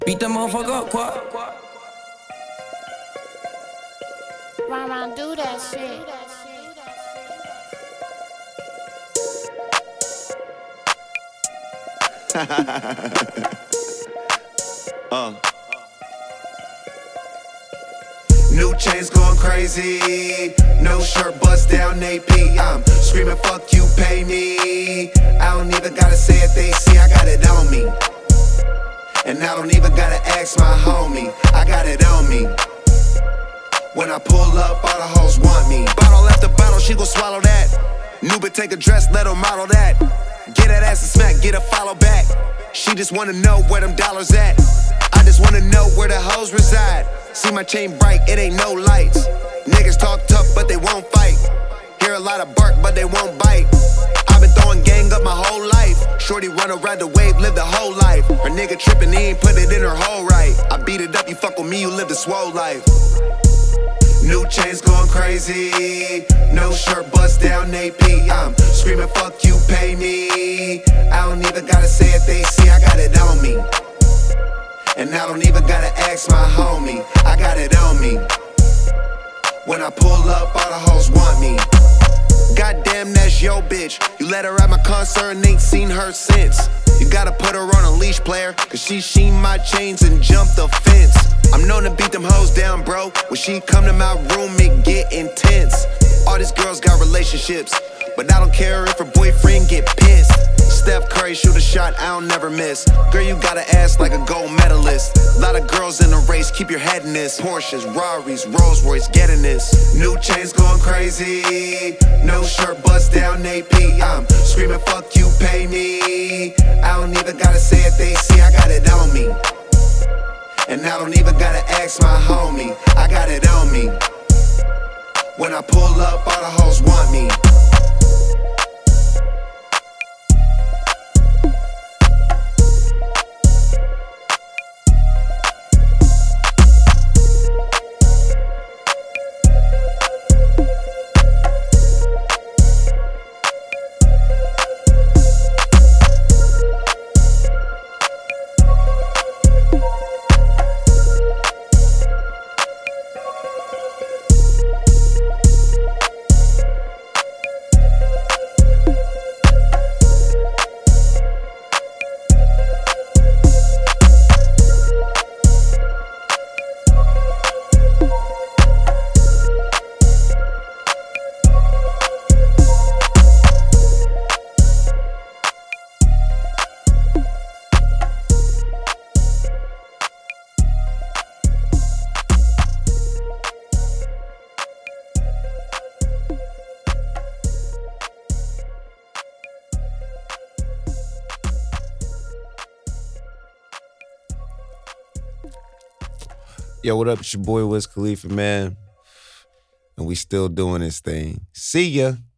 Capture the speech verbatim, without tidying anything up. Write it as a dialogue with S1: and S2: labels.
S1: Beat that motherfucker up, Quad.
S2: Run around, do that shit.
S3: uh. New chains going crazy, no shirt bust down A P. I'm screaming fuck you, pay me. I don't even gotta say it, they see I got it on me. And I don't even gotta ask my homie, I got it on me. When I pull up, all the hoes want me. Bottle after bottle, she gon' swallow that. New but take a dress, let her model that. Get that ass and smack, get a follow back. She just wanna know where them dollars at. I just wanna know where the hoes reside. See my chain bright, it ain't no lights. Niggas talk tough, but they won't fight. Hear a lot of bark, but they won't bite. I've been throwing gang up my whole life. Shorty run around the wave, live the whole life. Her nigga trippin', he ain't put it in her hole right. I beat it up, you fuck with me, you live the swole life. New chains going crazy, no shirt bust down A P. I'm screaming fuck you, pay me. I don't even gotta say it, they see I got it on me. And I don't even gotta ask my homie, I got it on me. When I pull up, all the hoes want me. Goddamn, that's yo bitch. You let her at my concert and ain't seen her since. You gotta put her on a leash, player, cause she sheen my chains and jumped the fence. I'm known to beat them hoes down, bro. When she come to my room, it get intense. All these girls got relationships, but I don't care if her boyfriend get pissed. Steph Curry shoot a shot, I don't never miss. Girl, you got an ass like a gold medalist. Lot of girls in the race, keep your head in this. Porsches, Rarries, Rolls Royce, getting this. New chains going crazy, no shirt bust down A P. I'm screaming fuck you, pay me. I don't even gotta say it, they see I got it on me. And I don't even gotta ask my homie, I got it on me. When I pull up, all the hoes want me.
S4: Yo, what up? It's your boy Wiz Khalifa, man. And we still doing this thing. See ya.